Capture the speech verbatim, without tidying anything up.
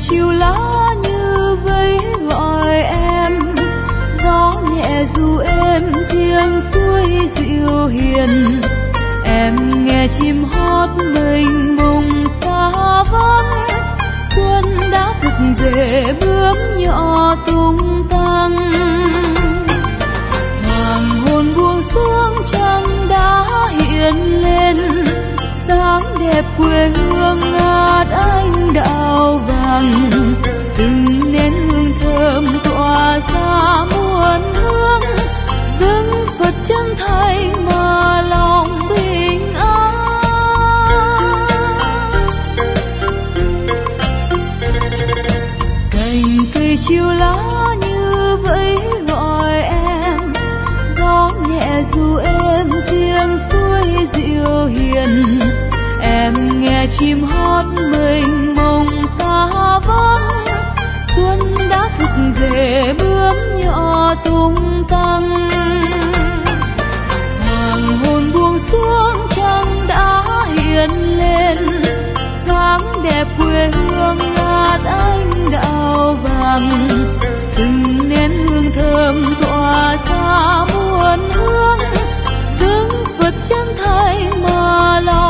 chiều lá như vẫy gọi em, gió nhẹ ru êm tiếng suối dịu hiền. Em nghe chim hót mênh mông xa vắng, xuân đã thực về bướm nhỏ tung tăng. Hoàng hôn buông xuống trăng đã hiện lên, sáng đẹp quê hương ngát anh đào vàng. Từng nén hương thơm tỏa ra muôn hướng, dâng Phật chân thành mà lòng bình an. Cành cây chiều lá như vẫy gọi em, gió nhẹ ru êm tiếng suối dịu hiền. Em nghe chim hót mênh mông xa vắng, xuân đã thực về bướm nhỏ tung tăng. Hoàng hôn buông xuống trăng đã hiện lên, sáng đẹp quê hương ngát anh đào vàng. Từng nén hương thơm tỏa ra muôn hướng, dâng Phật chân thành mà lòng